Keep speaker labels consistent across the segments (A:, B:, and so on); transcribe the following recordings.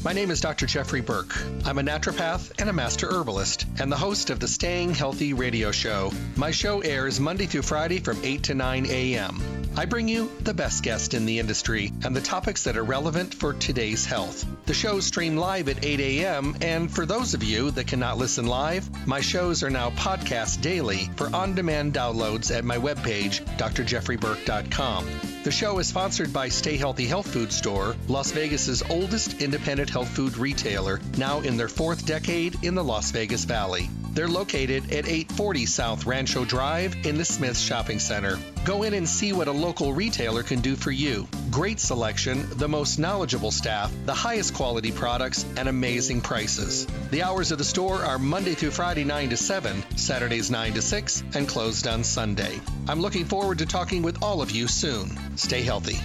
A: My name is Dr. Jeffrey Burke. I'm a naturopath and a master herbalist and the host of the Staying Healthy radio show. My show airs Monday through Friday from 8 to 9 a.m. I bring you the best guest in the industry and the topics that are relevant for today's health. The shows stream live at 8 a.m. and for those of you that cannot listen live, my shows are now podcast daily for on-demand downloads at my webpage, drjeffreyburke.com. The show is sponsored by Stay Healthy Health Food Store, Las Vegas's oldest independent health food retailer, now in their fourth decade in the Las Vegas Valley. They're located at 840 South Rancho Drive in the Smith Shopping Center. Go in and see what a local retailer can do for you. Great selection, the most knowledgeable staff, the highest quality products, and amazing prices. The hours of the store are Monday through Friday 9 to 7, Saturdays 9 to 6, and closed on Sunday. I'm looking forward to talking with all of you soon. Stay healthy.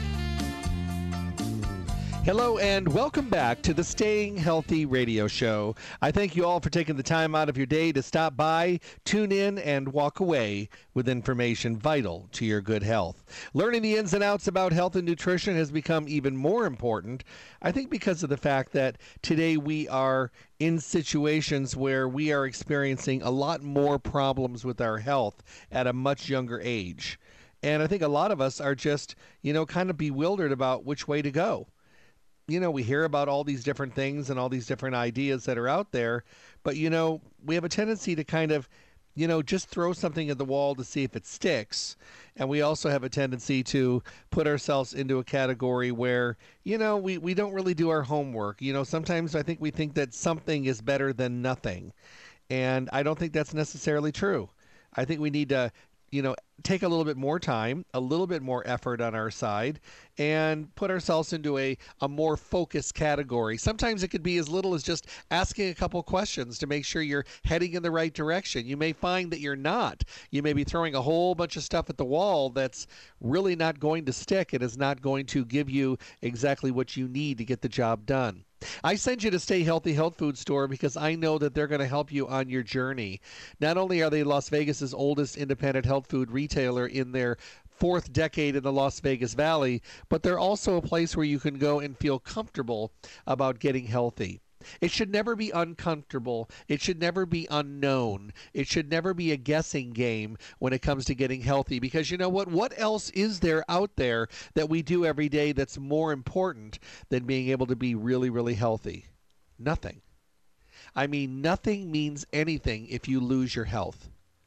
A: Hello and welcome back to the Staying Healthy radio show. I thank you all for taking the time out of your day to stop by, tune in, and walk away with information vital to your good health. Learning the ins and outs about health and nutrition has become even more important, I think, because of the fact that today we are in situations where we are experiencing a lot more problems with our health at a much younger age. And I think a lot of us are just, kind of bewildered about which way to go. We hear about all these different things and all these different ideas that are out there, but, we have a tendency to kind of, just throw something at the wall to see if it sticks. And we also have a tendency to put ourselves into a category where, we don't really do our homework. Sometimes I think we think that something is better than nothing. And I don't think that's necessarily true. I think we need to take a little bit more time, a little bit more effort on our side, and put ourselves into a more focused category. Sometimes it could be as little as just asking a couple questions to make sure you're heading in the right direction. You may find that you're not. You may be throwing a whole bunch of stuff at the wall that's really not going to stick and is not going to give you exactly what you need to get the job done. I send you to Stay Healthy Health Food Store because I know that they're going to help you on your journey. Not only are they Las Vegas's oldest independent health food retailer in their fourth decade in the Las Vegas Valley, but they're also a place where you can go and feel comfortable about getting healthy. It should never be uncomfortable. It should never be unknown. It should never be a guessing game when it comes to getting healthy, because you know what? What else is there out there that we do every day that's more important than being able to be really, really healthy? Nothing. I mean, nothing means anything if you lose your health.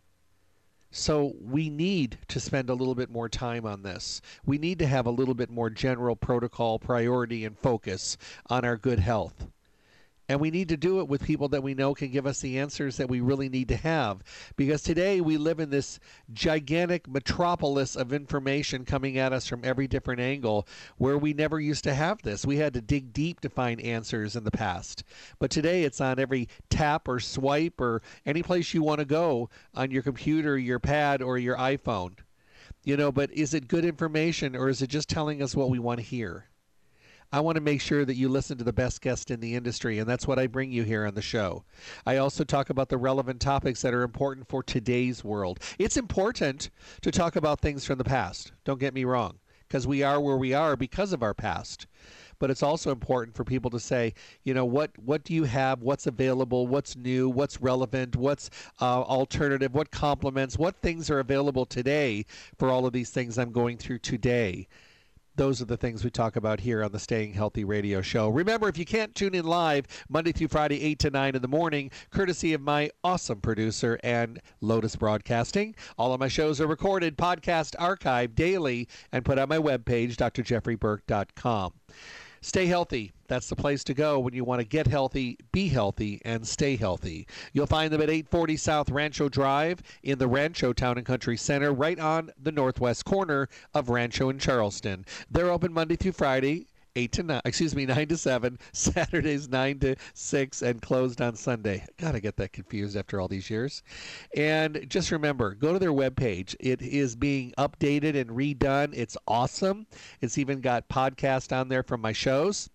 A: So we need to spend a little bit more time on this. We need to have a little bit more general protocol, priority, and focus on our good health. And we need to do it with people that we know can give us the answers that we really need to have. Because today we live in this gigantic metropolis of information coming at us from every different angle where we never used to have this. We had to dig deep to find answers in the past. But today it's on every tap or swipe or any place you want to go on your computer, your pad, or your iPhone. But is it good information, or is it just telling us what we want to hear? I want to make sure that you listen to the best guest in the industry, and that's what I bring you here on the show. I also talk about the relevant topics that are important for today's world. It's important to talk about things from the past, don't get me wrong, because we are where we are because of our past. But it's also important for people to say, what do you have, what's available, what's new, what's relevant, what's alternative, what complements, what things are available today for all of these things I'm going through today. Those are the things we talk about here on the Staying Healthy radio show. Remember, if you can't tune in live Monday through Friday, 8 to 9 in the morning, courtesy of my awesome producer and Lotus Broadcasting, all of my shows are recorded, podcast, archived daily, and put on my webpage, drjeffreyburke.com. Stay healthy. That's the place to go when you want to get healthy, be healthy, and stay healthy. You'll find them at 840 South Rancho Drive in the Rancho Town and Country Center, right on the northwest corner of Rancho and Charleston. They're open Monday through Friday, 9 to 7, Saturdays 9 to 6, and closed on Sunday. Gotta get that confused after all these years. And just remember, go to their webpage. It is being updated and redone. It's awesome. It's even got podcasts on there from my shows.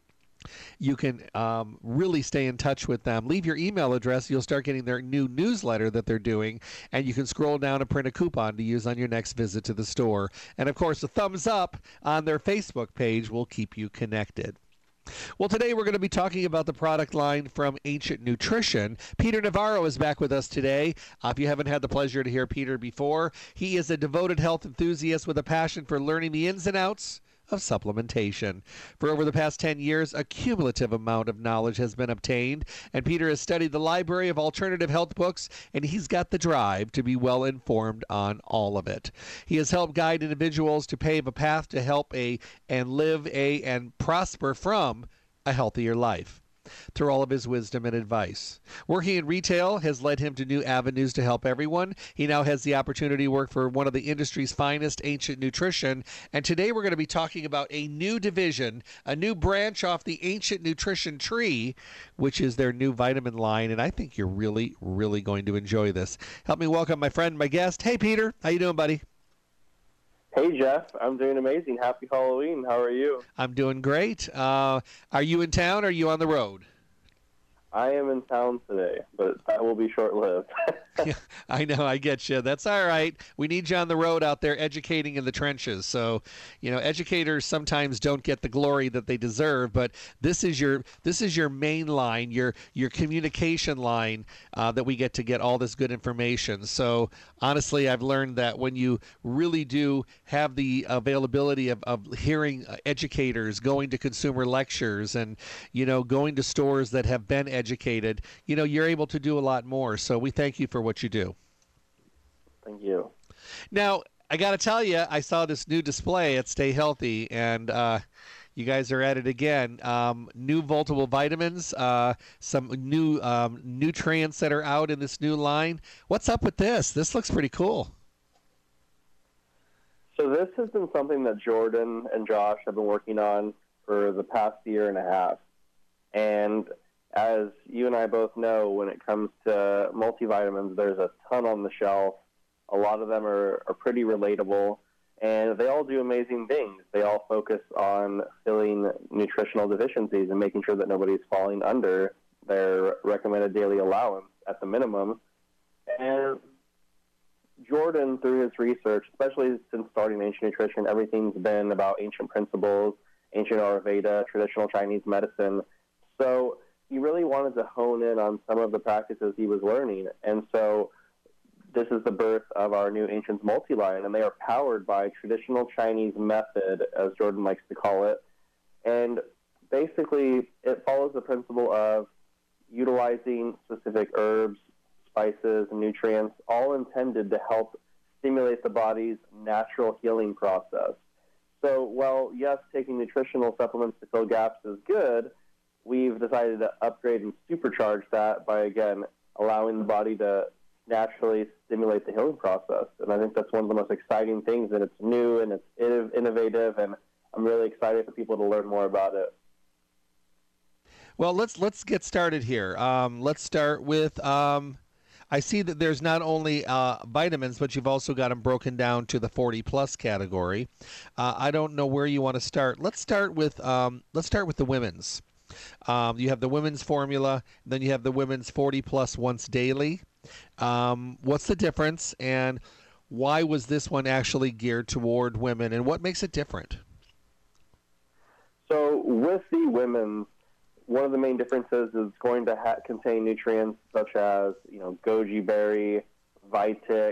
A: You can really stay in touch with them. Leave your email address. You'll start getting their new newsletter that they're doing, and you can scroll down and print a coupon to use on your next visit to the store. And, of course, a thumbs up on their Facebook page will keep you connected. Well, today we're going to be talking about the product line from Ancient Nutrition. Peter Navarro is back with us today. If you haven't had the pleasure to hear Peter before, he is a devoted health enthusiast with a passion for learning the ins and outs of supplementation. For over the past 10 years, a cumulative amount of knowledge has been obtained, and Peter has studied the library of alternative health books, and he's got the drive to be well informed on all of it. He has helped guide individuals to pave a path to help and live and prosper from a healthier life through all of his wisdom and advice. Working in retail has led him to new avenues to help everyone. He now has the opportunity to work for one of the industry's finest, Ancient Nutrition. And today we're going to be talking about a new division, a new branch off the Ancient Nutrition tree, which is their new vitamin line. And I think you're really, really going to enjoy this. Help me welcome my friend, my guest. Hey, Peter. How you doing, buddy?
B: Hey, Jeff. I'm doing amazing. Happy Halloween. How are you?
A: I'm doing great. Are you in town or are you on the road?
B: I am in town today, but that will be short-lived.
A: Yeah, I know, I get you. That's all right. We need you on the road out there educating in the trenches. So, educators sometimes don't get the glory that they deserve, but this is your main line, your communication line that we get all this good information. So, honestly, I've learned that when you really do have the availability of hearing educators, going to consumer lectures, and going to stores that have been educated, you're able to do a lot more. So we thank you for what you do.
B: Thank you.
A: Now, I got to tell you, I saw this new display at Stay Healthy, and you guys are at it again. New multiple vitamins, some new nutrients that are out in this new line. What's up with this? This looks pretty cool.
B: So this has been something that Jordan and Josh have been working on for the past year and a half. And as you and I both know, when it comes to multivitamins, there's a ton on the shelf. A lot of them are pretty relatable, and they all do amazing things. They all focus on filling nutritional deficiencies and making sure that nobody's falling under their recommended daily allowance at the minimum. And Jordan, through his research, especially since starting Ancient Nutrition, everything's been about ancient principles, ancient Ayurveda, traditional Chinese medicine. So he really wanted to hone in on some of the practices he was learning. And so this is the birth of our new Ancients multi-line, and they are powered by traditional Chinese method, as Jordan likes to call it. And basically, it follows the principle of utilizing specific herbs, spices, and nutrients, all intended to help stimulate the body's natural healing process. So while, yes, taking nutritional supplements to fill gaps is good, we've decided to upgrade and supercharge that by, again, allowing the body to naturally stimulate the healing process. And I think that's one of the most exciting things, that it's new and it's innovative, and I'm really excited for people to learn more about it.
A: Well, let's get started here. Let's start with, I see that there's not only vitamins, but you've also got them broken down to the 40-plus category. I don't know where you want to start. Let's start with the women's. You have the women's formula, then you have the women's 40-plus once daily. What's the difference, and why was this one actually geared toward women, and what makes it different?
B: So with the women's, one of the main differences is going to contain nutrients such as, goji berry, Vitic,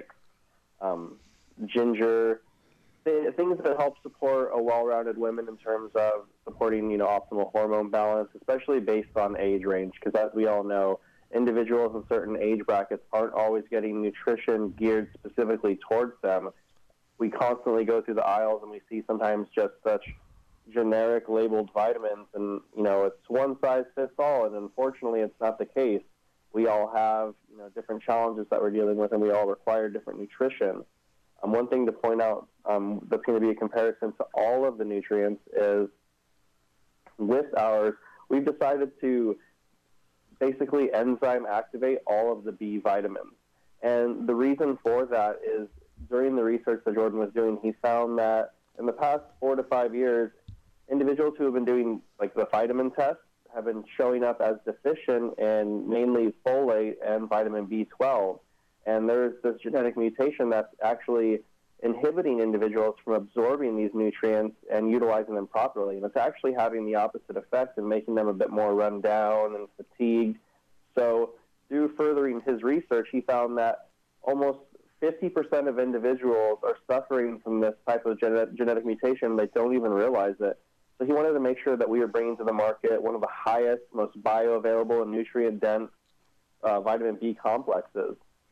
B: ginger, things that help support a well-rounded woman in terms of supporting, optimal hormone balance, especially based on age range. Because as we all know, individuals in certain age brackets aren't always getting nutrition geared specifically towards them. We constantly go through the aisles and we see sometimes just such generic labeled vitamins, and it's one size fits all, and unfortunately it's not the case. We all have different challenges that we're dealing with, and we all require different nutrition. One thing to point out that's going to be a comparison to all of the nutrients is, with ours, we've decided to basically enzyme activate all of the B vitamins. And the reason for that is, during the research that Jordan was doing, he found that in the past 4 to 5 years, individuals who have been doing the vitamin tests have been showing up as deficient in mainly folate and vitamin B12. And there's this genetic mutation that's actually inhibiting individuals from absorbing these nutrients and utilizing them properly. And it's actually having the opposite effect and making them a bit more run down and fatigued. So through furthering his research, he found that almost 50% of individuals are suffering from this type of genetic mutation. They don't even realize it. So he wanted to make sure that we were bringing to the market one of the highest, most bioavailable and nutrient-dense vitamin B complexes.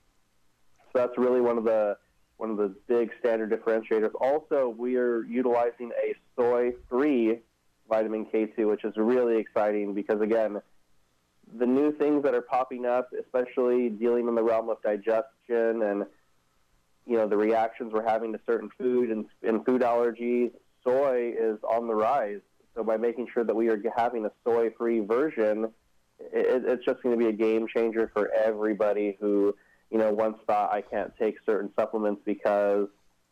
B: So that's really one of the big standard differentiators. Also, we are utilizing a soy-free vitamin K2, which is really exciting because, again, the new things that are popping up, especially dealing in the realm of digestion and, you know, the reactions we're having to certain food and food allergies, soy is on the rise. So by making sure that we are having a soy-free version, it's just going to be a game changer for everybody who, you know, once thought I can't take certain supplements because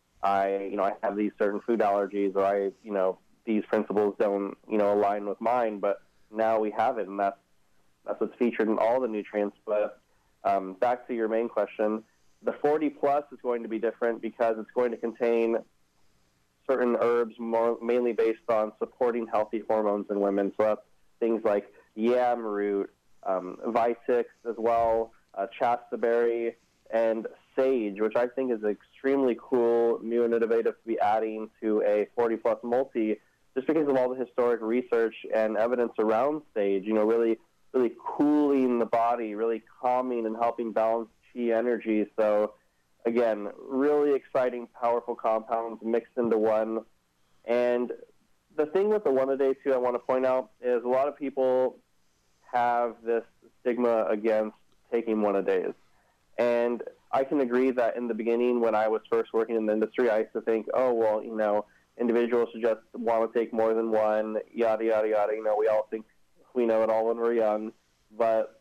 B: I have these certain food allergies or these principles don't, align with mine. But now we have it, and that's what's featured in all the nutrients. But back to your main question, the 40 plus is going to be different because it's going to contain certain herbs mainly based on supporting healthy hormones in women. So that's things like yam root, Vitex as well, chasteberry, and sage, which I think is extremely cool, new and innovative to be adding to a 40-plus multi, just because of all the historic research and evidence around sage, really, really cooling the body, really calming and helping balance chi energy. So, again, really exciting, powerful compounds mixed into one. And the thing with the one-a-day, too, I want to point out is a lot of people have this stigma against taking one-a-days. And I can agree that in the beginning, when I was first working in the industry, I used to think, individuals should just want to take more than one, yada, yada, yada. We all think we know it all when we're young. But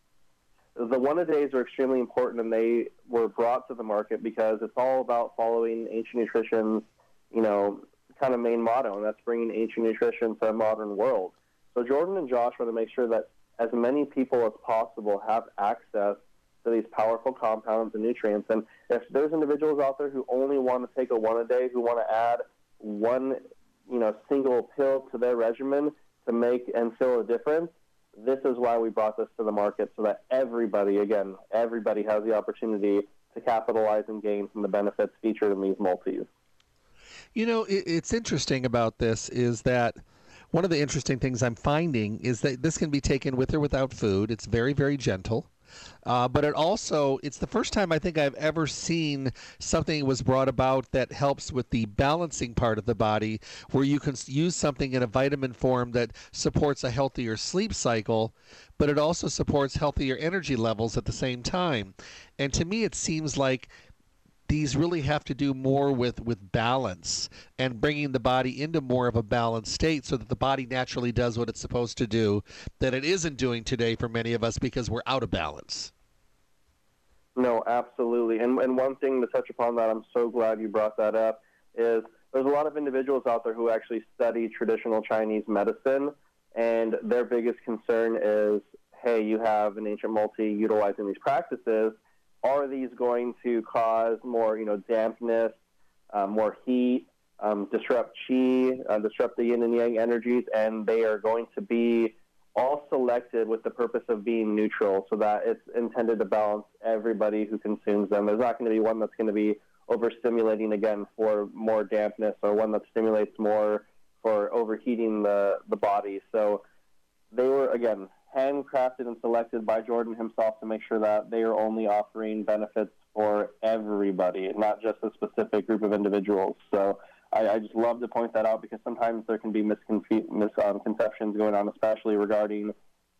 B: the one-a-days are extremely important, and they were brought to the market because it's all about following ancient nutrition's, kind of main motto, and that's bringing ancient nutrition to a modern world. So Jordan and Josh want to make sure that as many people as possible have access to these powerful compounds and nutrients. And if there's individuals out there who only want to take a one-a-day, who want to add one, single pill to their regimen to make and feel a difference, this is why we brought this to the market, so that everybody has the opportunity to capitalize and gain from the benefits featured in these multis.
A: It's interesting about this is that one of the interesting things I'm finding is that this can be taken with or without food. It's very, very gentle. But it's the first time I think I've ever seen something was brought about that helps with the balancing part of the body, where you can use something in a vitamin form that supports a healthier sleep cycle, but it also supports healthier energy levels at the same time. And to me, it seems like these really have to do more with balance and bringing the body into more of a balanced state so that the body naturally does what it's supposed to do, that it isn't doing today for many of us because we're out of balance.
B: No, absolutely. And one thing to touch upon that, I'm so glad you brought that up, is there's a lot of individuals out there who actually study traditional Chinese medicine, and their biggest concern is, hey, you have an ancient multi utilizing these practices. Are these going to cause more, dampness, more heat, disrupt chi, disrupt the yin and yang energies, and they are going to be all selected with the purpose of being neutral so that it's intended to balance everybody who consumes them. There's not going to be one that's going to be overstimulating, again, for more dampness, or one that stimulates more for overheating the body. So they were, again, handcrafted and selected by Jordan himself to make sure that they are only offering benefits for everybody, not just a specific group of individuals. So I just love to point that out because sometimes there can be misconceptions going on, especially regarding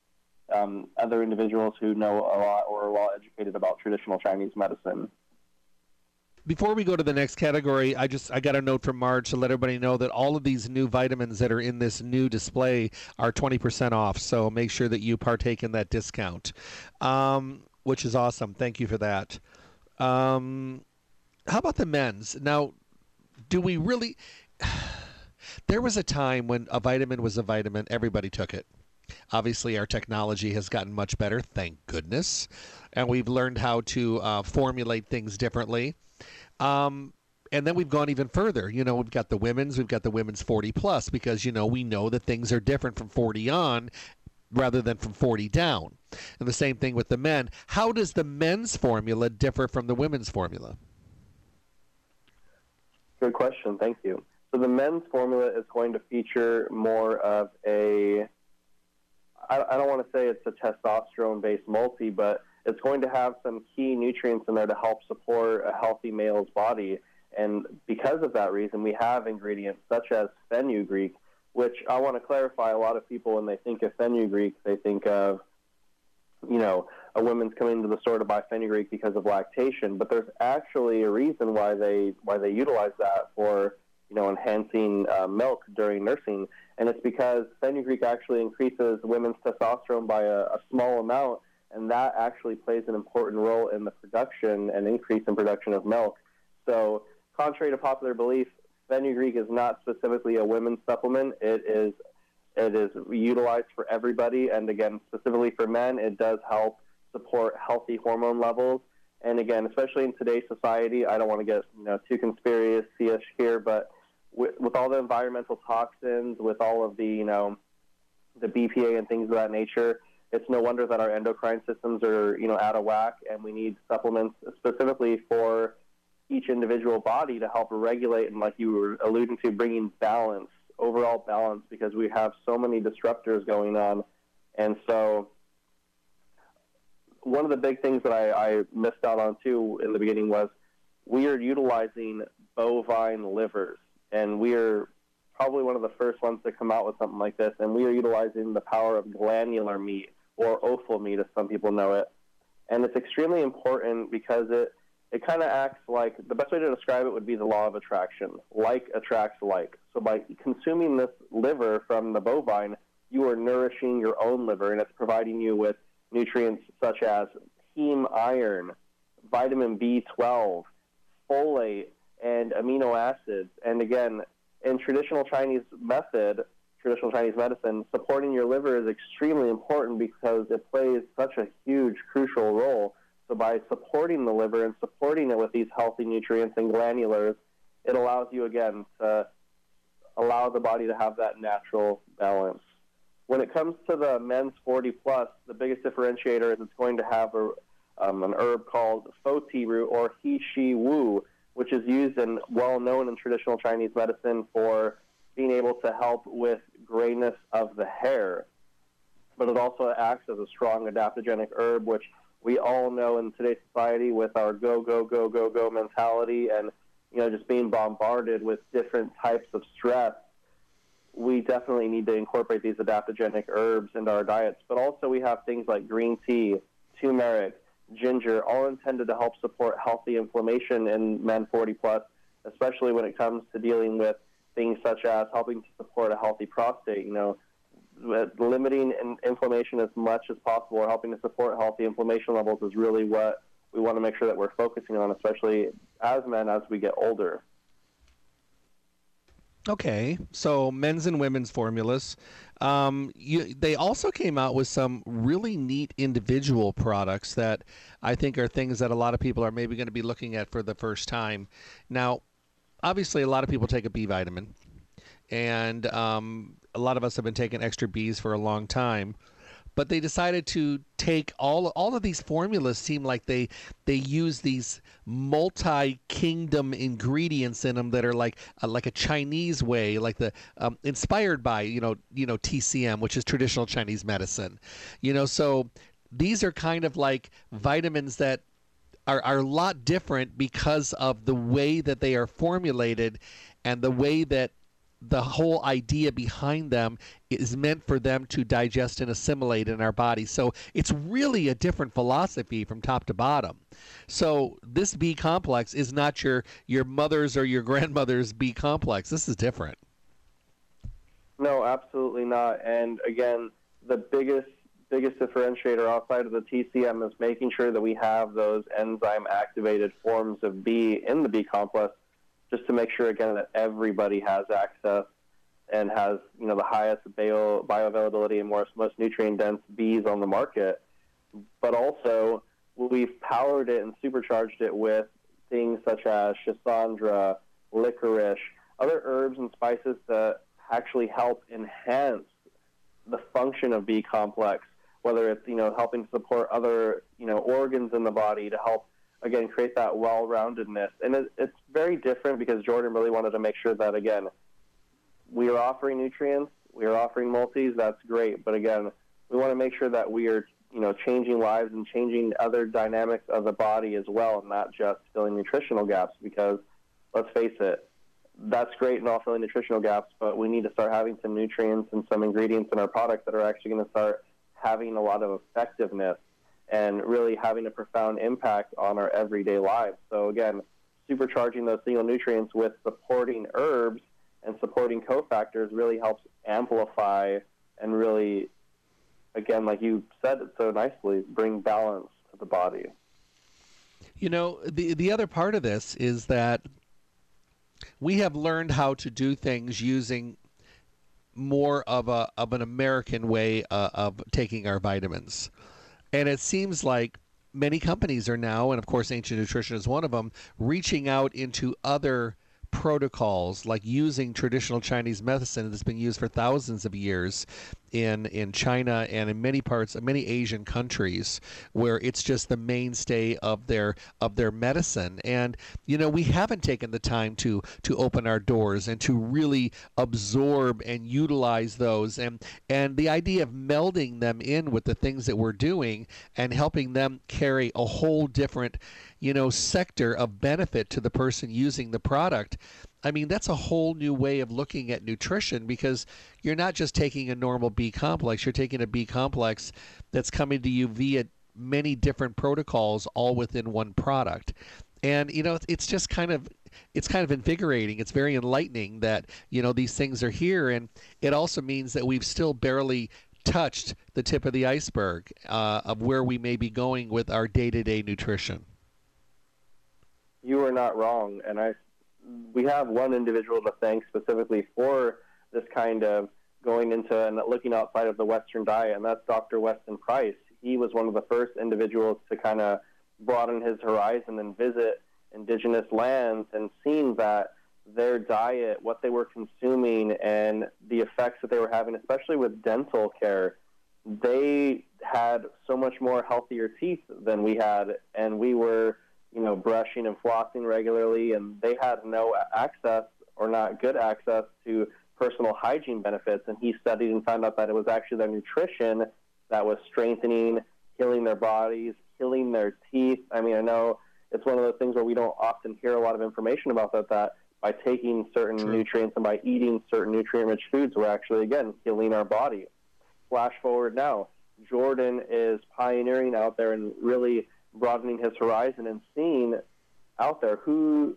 B: other individuals who know a lot or are well educated about traditional Chinese medicine.
A: Before we go to the next category, I got a note from Marge to let everybody know that all of these new vitamins that are in this new display are 20% off. So make sure that you partake in that discount, which is awesome. Thank you for that. How about the men's? Now, do we really... There was a time when a vitamin was a vitamin. Everybody took it. Obviously, our technology has gotten much better, thank goodness. And we've learned how to formulate things differently. And then we've gone even further. We've got the women's 40 plus, because, we know that things are different from 40 on rather than from 40 down. And the same thing with the men. How does the men's formula differ from the women's formula?
B: Good question. Thank you. So the men's formula is going to feature more of I don't want to say it's a testosterone-based multi, but it's going to have some key nutrients in there to help support a healthy male's body. And because of that reason, we have ingredients such as fenugreek, which I want to clarify. A lot of people, when they think of fenugreek, they think of, a woman's coming to the store to buy fenugreek because of lactation. But there's actually a reason why they utilize that for, enhancing milk during nursing. And it's because fenugreek actually increases women's testosterone by a small amount, and that actually plays an important role in the production and increase in production of milk. So contrary to popular belief, fenugreek is not specifically a women's supplement. It is utilized for everybody, and again, specifically for men, it does help support healthy hormone levels. And again, especially in today's society, I don't want to get too conspiracy-ish here, but with all the environmental toxins, with all of the the BPA and things of that nature, it's no wonder that our endocrine systems are out of whack, and we need supplements specifically for each individual body to help regulate, and like you were alluding to, bringing balance, overall balance, because we have so many disruptors going on. And so one of the big things that I missed out on too in the beginning was we are utilizing bovine livers, and we are probably one of the first ones to come out with something like this, and we are utilizing the power of glandular meat, or offal meat as some people know it. And it's extremely important because it kind of acts like, the best way to describe it would be the law of attraction. Like attracts like. So by consuming this liver from the bovine, you are nourishing your own liver, and it's providing you with nutrients such as heme iron, vitamin B12, folate, and amino acids. And again, in traditional Chinese medicine, supporting your liver is extremely important because it plays such a huge, crucial role. So by supporting the liver and supporting it with these healthy nutrients and glandulars, it allows you, again, to allow the body to have that natural balance. When it comes to the men's 40 plus, the biggest differentiator is it's going to have an herb called foti root, or he, she, wu, which is used and well known in traditional Chinese medicine for being able to help with grayness of the hair. But it also acts as a strong adaptogenic herb, which we all know in today's society with our go, go, go, go, go mentality, and just being bombarded with different types of stress, we definitely need to incorporate these adaptogenic herbs into our diets. But also we have things like green tea, turmeric, ginger, all intended to help support healthy inflammation in men 40 plus, especially when it comes to dealing with things such as helping to support a healthy prostate, limiting inflammation as much as possible, or helping to support healthy inflammation levels is really what we want to make sure that we're focusing on, especially as men as we get older.
A: Okay, so men's and women's formulas. They also came out with some really neat individual products that I think are things that a lot of people are maybe going to be looking at for the first time. Now, obviously, a lot of people take a B vitamin, and a lot of us have been taking extra Bs for a long time. But they decided to take all of these formulas. Seem like they use these multi-kingdom ingredients in them that are like a Chinese way, like the inspired by TCM, which is traditional Chinese medicine. So these are kind of like vitamins that are a lot different because of the way that they are formulated and the way that the whole idea behind them is meant for them to digest and assimilate in our body. So it's really a different philosophy from top to bottom. So this B complex is not your mother's or your grandmother's B complex. This is different.
B: No, absolutely not. And again, the biggest differentiator outside of the TCM is making sure that we have those enzyme activated forms of B in the B complex, just to make sure, again, that everybody has access and has, the highest bioavailability and most nutrient-dense Bs on the market. But also, we've powered it and supercharged it with things such as schisandra, licorice, other herbs and spices that actually help enhance the function of B complex, whether it's, helping to support other, organs in the body to help, again, create that well-roundedness. And it's very different because Jordan really wanted to make sure that, again, we are offering nutrients, we are offering multis, that's great. But again, we want to make sure that we are, changing lives and changing other dynamics of the body as well, not just filling nutritional gaps, because let's face it, that's great in all filling nutritional gaps, but we need to start having some nutrients and some ingredients in our products that are actually going to start having a lot of effectiveness and really having a profound impact on our everyday lives. So again, supercharging those single nutrients with supporting herbs and supporting cofactors really helps amplify and really, again, like you said it so nicely, bring balance to the body.
A: The other part of this is that we have learned how to do things using more of an American way of taking our vitamins. And it seems like many companies are now, and of course Ancient Nutrition is one of them, reaching out into other protocols, like using traditional Chinese medicine that's been used for thousands of years in China and in many Asian countries, where it's just the mainstay of their medicine. And we haven't taken the time to open our doors and to really absorb and utilize those, and the idea of melding them in with the things that we're doing and helping them carry a whole different sector of benefit to the person using the product. I mean, that's a whole new way of looking at nutrition, because you're not just taking a normal B complex, you're taking a B complex that's coming to you via many different protocols all within one product. And it's just kind of invigorating. It's very enlightening that these things are here, and it also means that we've still barely touched the tip of the iceberg of where we may be going with our day-to-day nutrition.
B: You are not wrong, and we have one individual to thank specifically for this kind of going into and looking outside of the Western diet, and that's Dr. Weston Price. He was one of the first individuals to kind of broaden his horizon and visit indigenous lands and seeing that their diet, what they were consuming, and the effects that they were having, especially with dental care. They had so much more healthier teeth than we had, and we were brushing and flossing regularly, and they had no access or not good access to personal hygiene benefits. And he studied and found out that it was actually their nutrition that was strengthening, healing their bodies, healing their teeth. I mean, I know it's one of those things where we don't often hear a lot of information about that by taking certain nutrients and by eating certain nutrient-rich foods, we're actually, again, healing our body. Flash forward now, Jordan is pioneering out there and really broadening his horizon and seeing out there who's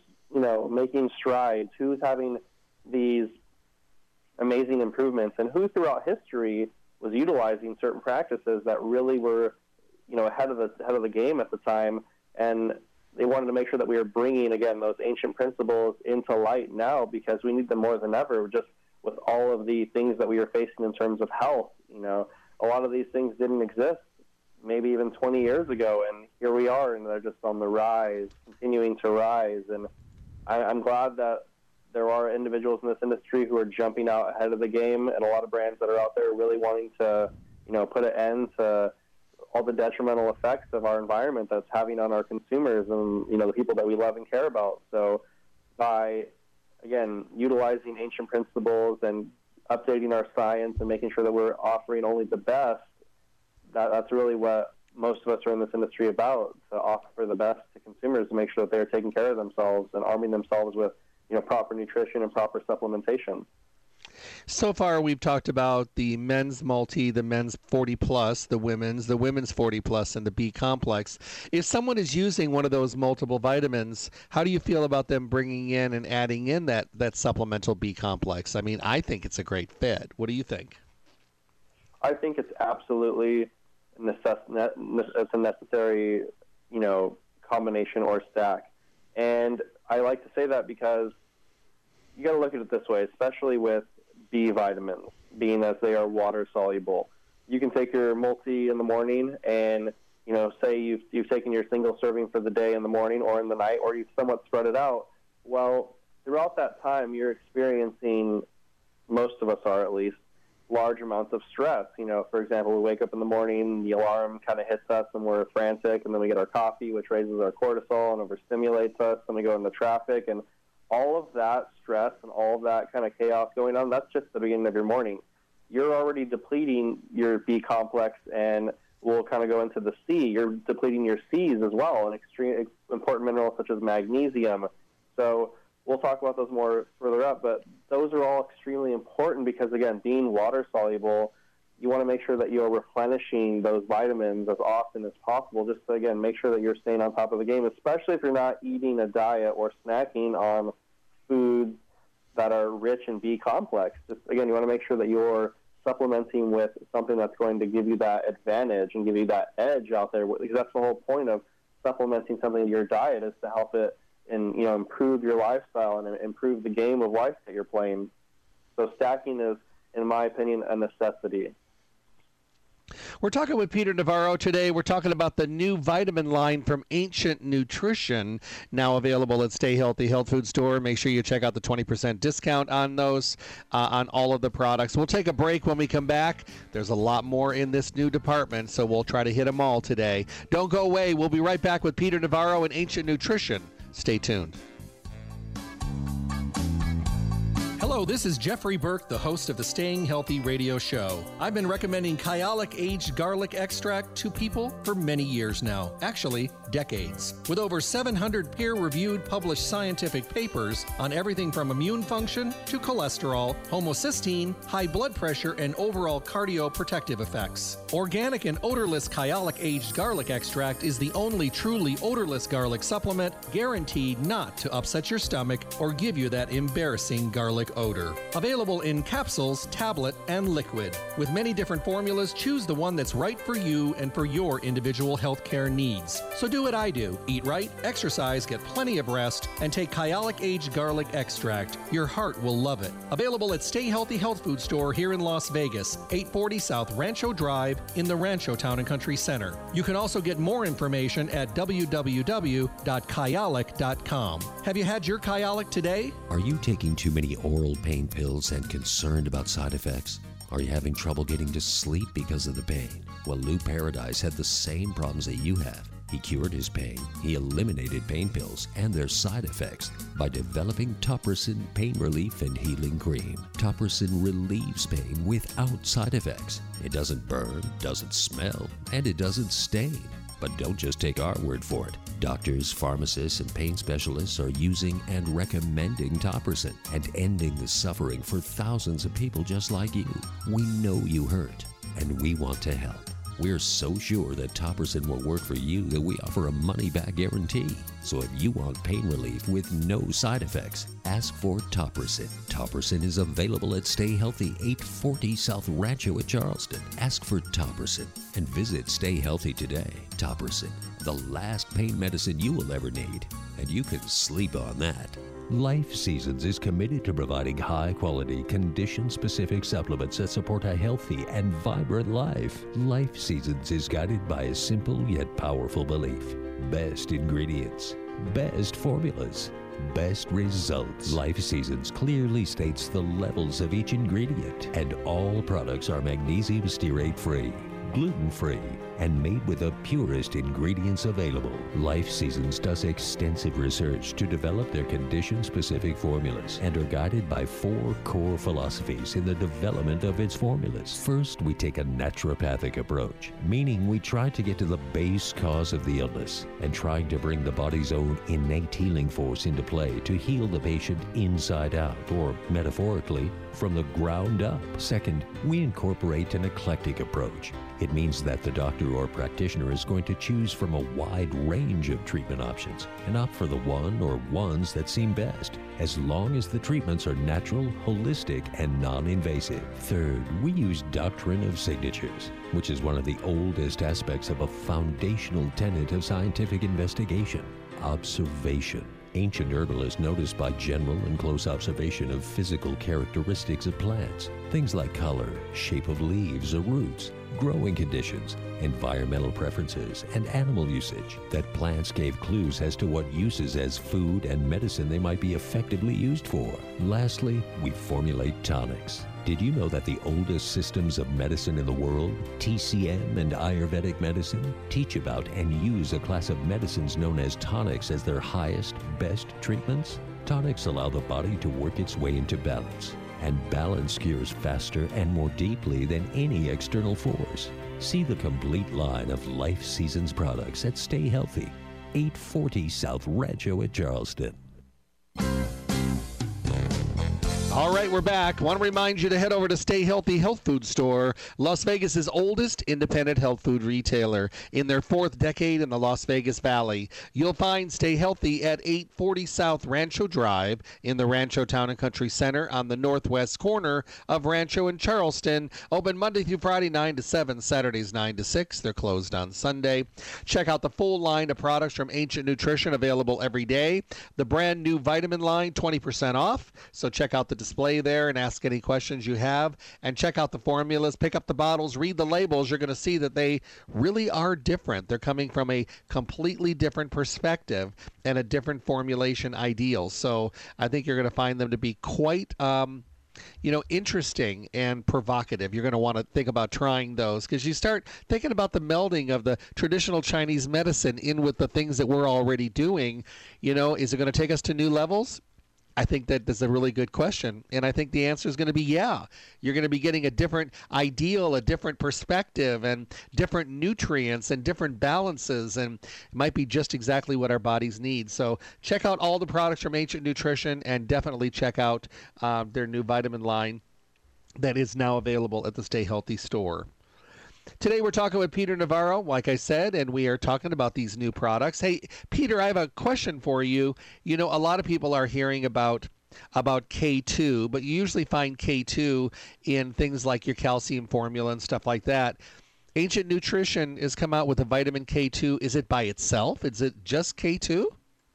B: making strides, who's having these amazing improvements, and who throughout history was utilizing certain practices that really were ahead of the game at the time. And they wanted to make sure that we were bringing, again, those ancient principles into light now, because we need them more than ever, just with all of the things that we are facing in terms of health. A lot of these things didn't exist maybe even 20 years ago, and here we are, and they're just on the rise, continuing to rise. And I'm glad that there are individuals in this industry who are jumping out ahead of the game, and a lot of brands that are out there really wanting to, put an end to all the detrimental effects of our environment that's having on our consumers and, the people that we love and care about. So by, again, utilizing ancient principles and updating our science and making sure that we're offering only the best, that's really what most of us are in this industry about, to offer the best to consumers, to make sure that they're taking care of themselves and arming themselves with proper nutrition and proper supplementation.
A: So far, we've talked about the men's multi, the men's 40 plus, the women's 40 plus, and the B complex. If someone is using one of those multiple vitamins, how do you feel about them bringing in and adding in that supplemental B complex? I mean, I think it's a great fit. What do you think?
B: I think it's absolutely it's a necessary, combination or stack. And I like to say that because you got to look at it this way, especially with B vitamins, being as they are water soluble. You can take your multi in the morning and say you've taken your single serving for the day in the morning or in the night, or you've somewhat spread it out. Well, throughout that time, you're experiencing, most of us are at least, large amounts of stress. For example, we wake up in the morning, the alarm kind of hits us and we're frantic, and then we get our coffee, which raises our cortisol and overstimulates us, and we go into traffic, and all of that stress and all of that kind of chaos going on, that's just the beginning of your morning. You're already depleting your B complex, and we'll kind of go into the C. You're depleting your C's as well, and extreme important minerals such as magnesium. So we'll talk about those more further up, but those are all extremely important because, again, being water-soluble, you want to make sure that you are replenishing those vitamins as often as possible, just to, again, make sure that you're staying on top of the game, especially if you're not eating a diet or snacking on foods that are rich in B complex. Just, again, you want to make sure that you're supplementing with something that's going to give you that advantage and give you that edge out there, because that's the whole point of supplementing something in your diet, is to help it and improve your lifestyle and improve the game of life that you're playing. So stacking is, in my opinion, a necessity.
A: We're talking with Peter Navarro today. We're talking about the new vitamin line from Ancient Nutrition, now available at Stay Healthy Health Food Store. Make sure you check out the 20% discount on those, on all of the products. We'll take a break. When we come back, there's a lot more in this new department, so we'll try to hit them all today. Don't go away. We'll be right back with Peter Navarro and Ancient Nutrition. Stay tuned.
C: Hello, this is Jeffrey Burke, the host of the Staying Healthy radio show. I've been recommending Kyolic Aged Garlic Extract to people for many years now, actually decades. With over 700 peer-reviewed published scientific papers on everything from immune function to cholesterol, homocysteine, high blood pressure, and overall cardioprotective effects. Organic and odorless Kyolic Aged Garlic Extract is the only truly odorless garlic supplement guaranteed not to upset your stomach or give you that embarrassing garlic odor. Available in capsules, tablet, and liquid. With many different formulas, choose the one that's right for you and for your individual healthcare needs. So do what I do. Eat right, exercise, get plenty of rest, and take Kyolic Aged Garlic Extract. Your heart will love it. Available at Stay Healthy Health Food Store here in Las Vegas, 840 South Rancho Drive in the Rancho Town and Country Center. You can also get more information at www.kyolic.com. Have you had your Kyolic today?
D: Are you taking too many oral pain pills and concerned about side effects? Are you having trouble getting to sleep because of the pain? Well, Lou Paradise had the same problems that you have. He cured his pain. He eliminated pain pills and their side effects by developing Topricin Pain Relief and Healing Cream. Topricin relieves pain without side effects. It doesn't burn, doesn't smell, and it doesn't stain. But don't just take our word for it. Doctors, pharmacists, and pain specialists are using and recommending Topricin and ending the suffering for thousands of people just like you. We know you hurt, and we want to help. We're so sure that Topricin will work for you that we offer a money-back guarantee. So if you want pain relief with no side effects, ask for Topricin. Topricin is available at Stay Healthy 840 South Rancho at Charleston. Ask for Topricin and visit Stay Healthy today. Topricin, the last pain medicine you will ever need, and you can sleep on that. Life Seasons is committed to providing high-quality, condition-specific supplements that support a healthy and vibrant life. Life Seasons is guided by a simple yet powerful belief. Best ingredients, best formulas, best results. Life Seasons clearly states the levels of each ingredient, and all products are magnesium stearate-free, gluten-free, and made with the purest ingredients available. Life Seasons does extensive research to develop their condition-specific formulas and are guided by 4 core philosophies in the development of its formulas. First, we take a naturopathic approach, meaning we try to get to the base cause of the illness and trying to bring the body's own innate healing force into play to heal the patient inside out, or metaphorically, from the ground up. Second, we incorporate an eclectic approach. It means that the doctor or practitioner is going to choose from a wide range of treatment options and opt for the one or ones that seem best, as long as the treatments are natural, holistic, and non-invasive. Third, we use doctrine of signatures, which is one of the oldest aspects of a foundational tenet of scientific investigation: observation. Ancient herbalists noticed by general and close observation of physical characteristics of plants, things like color, shape of leaves or roots, growing conditions, environmental preferences, and animal usage, that plants gave clues as to what uses as food and medicine they might be effectively used for. Lastly, we formulate tonics. Did you know that the oldest systems of medicine in the world, TCM and Ayurvedic medicine, teach about and use a class of medicines known as tonics as their highest, best treatments? Tonics allow the body to work its way into balance, and balance cures faster and more deeply than any external force. See the complete line of Life Seasons products at Stay Healthy, 840 South Rancho at Charleston.
A: All right, we're back. Want to remind you to head over to Stay Healthy Health Food Store, Las Vegas's oldest independent health food retailer. In their 4th decade in the Las Vegas Valley, you'll find Stay Healthy at 840 South Rancho Drive in the Rancho Town and Country Center on the northwest corner of Rancho and Charleston. Open Monday through Friday 9 to 7, Saturdays 9 to 6. They're closed on Sunday. Check out the full line of products from Ancient Nutrition available every day. The brand new vitamin line, 20% off. So check out the display there and ask any questions you have, and check out the formulas, pick up the bottles, read the labels. You're going to see that they really are different. They're coming from a completely different perspective and a different formulation ideal. So I think you're going to find them to be quite interesting and provocative. You're going to want to think about trying those, because you start thinking about the melding of the traditional Chinese medicine in with the things that we're already doing. Is it going to take us to new levels? I think that is a really good question, and I think the answer is going to be yeah. You're going to be getting a different ideal, a different perspective, and different nutrients and different balances, and it might be just exactly what our bodies need. So check out all the products from Ancient Nutrition, and definitely check out their new vitamin line that is now available at the Stay Healthy store. Today we're talking with Peter Navarro, like I said, and we are talking about these new products. Hey, Peter, I have a question for you. A lot of people are hearing about K2, but you usually find K2 in things like your calcium formula and stuff like that. Ancient Nutrition has come out with a vitamin K2. Is it by itself? Is it just K2?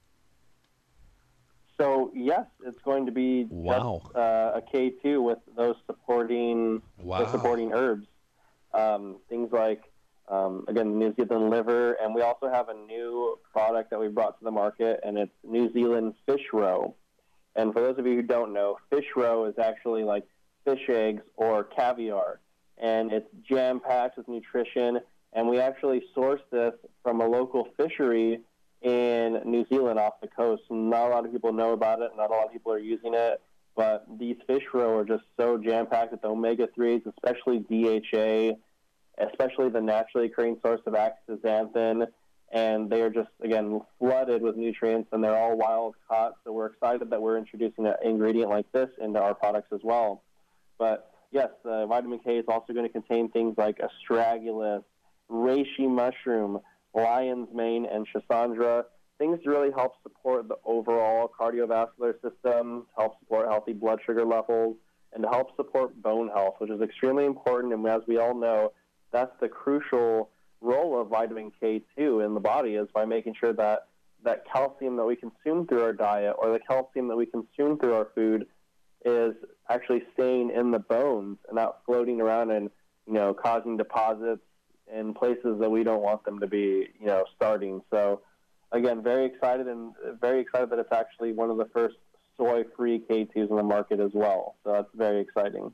B: So, yes, it's going to be just a K2 with those supporting herbs. Things like, again, New Zealand liver, and we also have a new product that we brought to the market, and it's New Zealand fish roe. And for those of you who don't know, fish roe is actually like fish eggs or caviar, and it's jam-packed with nutrition, and we actually source this from a local fishery in New Zealand off the coast. Not a lot of people know about it, not a lot of people are using it, but these fish roe are just so jam-packed with omega-3s, especially DHA, especially the naturally occurring source of astaxanthin, and they are just, again, flooded with nutrients, and they're all wild-caught, so we're excited that we're introducing an ingredient like this into our products as well. But, yes, vitamin K is also going to contain things like astragalus, reishi mushroom, lion's mane, and schisandra, things to really help support the overall cardiovascular system, to help support healthy blood sugar levels, and to help support bone health, which is extremely important. And as we all know, that's the crucial role of vitamin K2 in the body, is by making sure that that calcium that we consume through our diet, or the calcium that we consume through our food, is actually staying in the bones and not floating around and, causing deposits in places that we don't want them to be, starting. So, again, very excited that it's actually one of the first soy-free K2s in the market as well. So that's very exciting.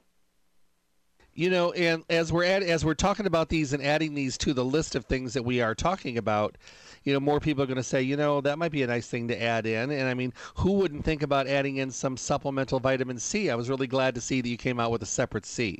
A: And as we're talking about these and adding these to the list of things that we are talking about, more people are going to say, that might be a nice thing to add in. And I mean, who wouldn't think about adding in some supplemental vitamin C? I was really glad to see that you came out with a separate C.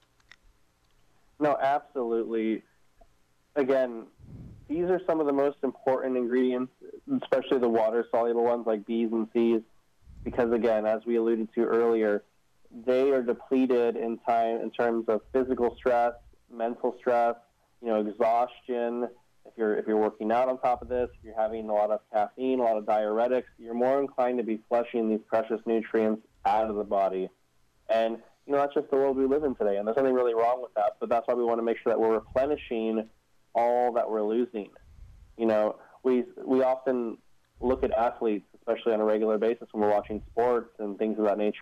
B: No, absolutely. Again, these are some of the most important ingredients, especially the water-soluble ones like B's and C's, because, again, as we alluded to earlier, they are depleted in terms of physical stress, mental stress, exhaustion. If you're working out on top of this, if you're having a lot of caffeine, a lot of diuretics, you're more inclined to be flushing these precious nutrients out of the body. And, that's just the world we live in today, and there's nothing really wrong with that, but that's why we want to make sure that we're replenishing all that we're losing. We often look at athletes, especially on a regular basis when we're watching sports and things of that nature,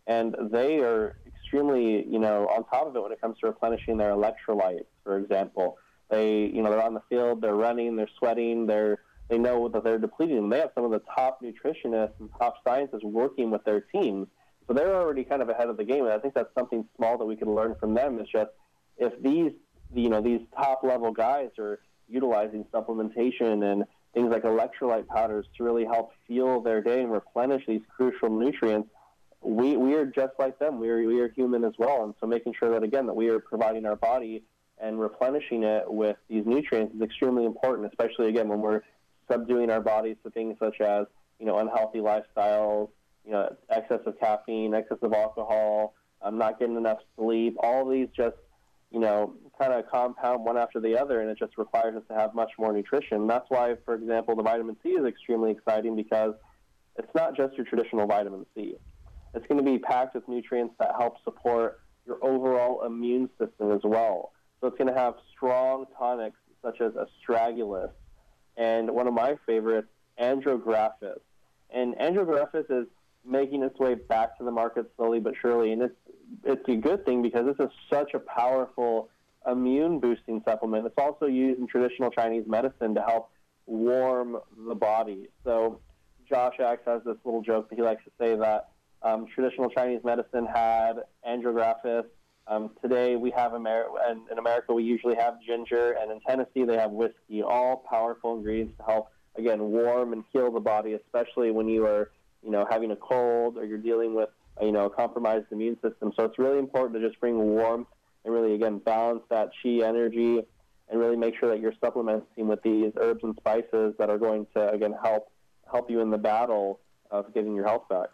B: And they are extremely, on top of it when it comes to replenishing their electrolytes, for example. They're on the field, they're running, they're sweating, they know that they're depleting them. They have some of the top nutritionists and top scientists working with their teams. So they're already kind of ahead of the game. And I think that's something small that we can learn from them is just if these top-level guys are utilizing supplementation and things like electrolyte powders to really help fuel their day and replenish these crucial nutrients, we are just like them. We are human as well. And so making sure that, again, that we are providing our body and replenishing it with these nutrients is extremely important, especially, again, when we're subduing our bodies to things such as, unhealthy lifestyles, excessive caffeine, excessive alcohol, not getting enough sleep. All these just, kind of compound one after the other, and it just requires us to have much more nutrition. That's why, for example, the vitamin C is extremely exciting because it's not just your traditional vitamin C. It's going to be packed with nutrients that help support your overall immune system as well. So it's going to have strong tonics such as astragalus and one of my favorites, andrographis. And andrographis is making its way back to the market slowly but surely, and it's a good thing because this is such a powerful immune-boosting supplement. It's also used in traditional Chinese medicine to help warm the body. So Josh Axe has this little joke that he likes to say that traditional Chinese medicine had andrographis. Today we have in America we usually have ginger, and in Tennessee they have whiskey, all powerful ingredients to help, again, warm and heal the body, especially when you are, having a cold or you're dealing with, a compromised immune system. So it's really important to just bring warmth and really, again, balance that qi energy and really make sure that you're supplementing with these herbs and spices that are going to, again, help you in the battle of getting your health back.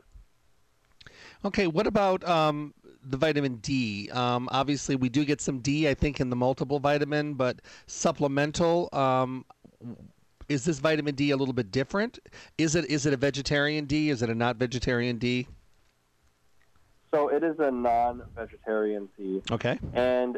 A: Okay, what about the vitamin D? Obviously, we do get some D, I think, in the multiple vitamin, but supplemental, is this vitamin D a little bit different? Is it a vegetarian D? Is it a not vegetarian D?
B: So it is a non-vegetarian D.
A: Okay.
B: And